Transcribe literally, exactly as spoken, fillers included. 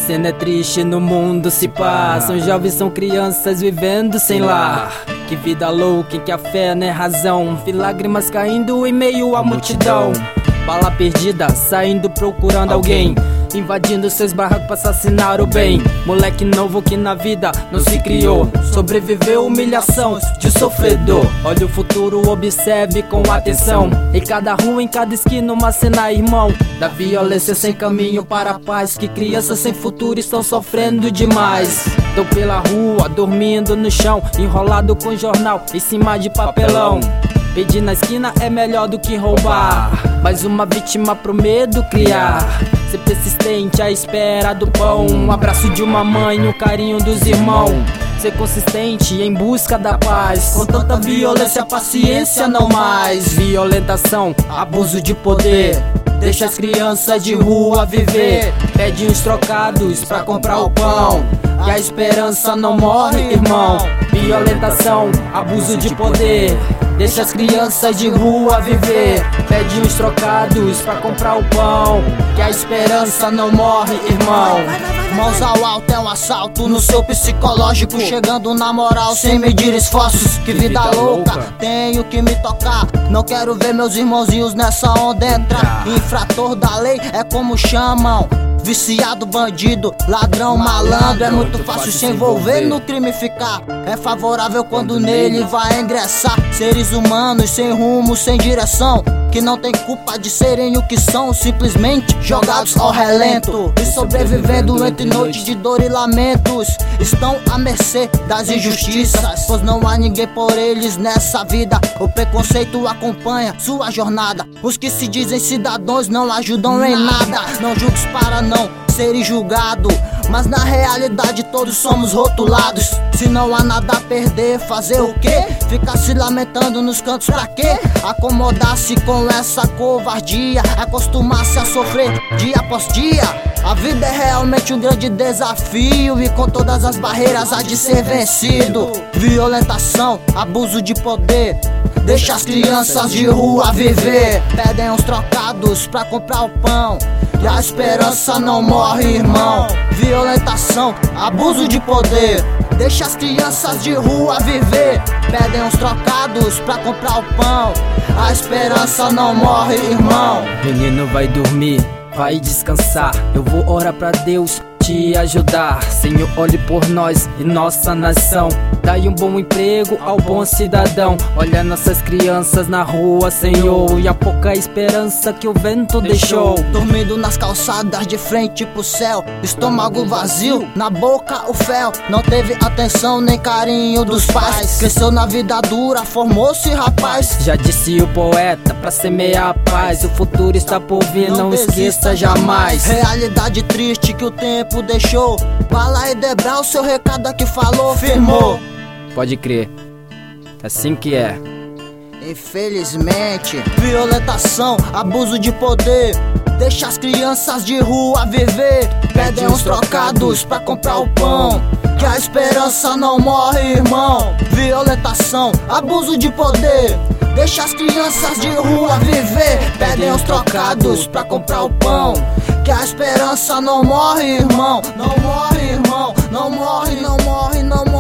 cena é triste, no mundo se passa. São jovens, são crianças vivendo sem lar. Que vida louca em que a fé não é razão. Vi lágrimas caindo em meio à multidão. Bala perdida, saindo procurando alguém. Invadindo seus barracos pra assassinar o bem. Moleque novo que na vida não se criou. Sobreviveu humilhação de sofredor. Olha o futuro, observe com atenção. Em cada rua, em cada esquina, uma cena, irmão. Da violência sem caminho para a paz. Que crianças sem futuro estão sofrendo demais. Tô pela rua, dormindo no chão, enrolado com jornal em cima de papelão. Pedir na esquina é melhor do que roubar. Mais uma vítima pro medo criar. Ser persistente à espera do pão. Um abraço de uma mãe, o carinho dos irmãos. Ser consistente em busca da paz. Com tanta violência, paciência não mais. Violentação, abuso de poder. Deixa as crianças de rua viver. Pede uns trocados pra comprar o pão. E a esperança não morre, irmão. Violentação, abuso de poder. Deixa as crianças de rua viver. Pede uns trocados pra comprar o pão. Que a esperança não morre, irmão. Mãos ao alto é um assalto no seu psicológico. Chegando na moral sem medir esforços. Que vida louca, tenho que me tocar. Não quero ver meus irmãozinhos nessa onda entrar. Infrator da lei é como chamam. Viciado, bandido, ladrão, malandro. É muito fácil se envolver no crime ficar. É favorável quando nele vai ingressar. Seres humanos sem rumo, sem direção, que não tem culpa de serem o que são. Simplesmente jogados ao relento e sobrevivendo entre noites de dor e lamentos. Estão à mercê das injustiças, pois não há ninguém por eles nessa vida. O preconceito acompanha sua jornada. Os que se dizem cidadãos não ajudam em nada. Não julgues para não serem julgados, mas na realidade todos somos rotulados. Se não há nada a perder, fazer o quê? Ficar se lamentando nos cantos pra quê? Acomodar-se com essa covardia, acostumar-se a sofrer dia após dia. A vida é realmente um grande desafio e com todas as barreiras há de ser vencido. Violentação, abuso de poder. Deixa as crianças de rua viver. Pedem uns trocados pra comprar o pão. E a esperança não morre, irmão. Violentação, abuso de poder. Deixa as crianças de rua viver. Pedem uns trocados pra comprar o pão. A esperança não morre, irmão. Menino vai dormir, vai descansar. Eu vou orar pra Deus te ajudar. Senhor, olhe por nós e nossa nação. Dai um bom emprego ao bom cidadão. Olha nossas crianças na rua, Senhor, e a pouca esperança que o vento deixou. Dormindo nas calçadas de frente pro céu. Estômago vazio, na boca o fel. Não teve atenção nem carinho dos pais. Cresceu na vida dura, formou-se rapaz. Já disse o poeta, pra semear a paz. O futuro está por vir, não, não esqueça jamais. Realidade triste que o tempo deixou. Bala e Debral, seu recado aqui falou, firmou. Pode crer, assim que é. Infelizmente, violentação, abuso de poder. Deixa as crianças de rua viver. Pedem uns trocados pra comprar o pão. Que a esperança não morre, irmão. Violentação, abuso de poder. Deixa as crianças de rua viver. Pedem uns trocados pra comprar o pão. Que a esperança não morre, irmão. Não morre, irmão. Não morre, não morre, não morre.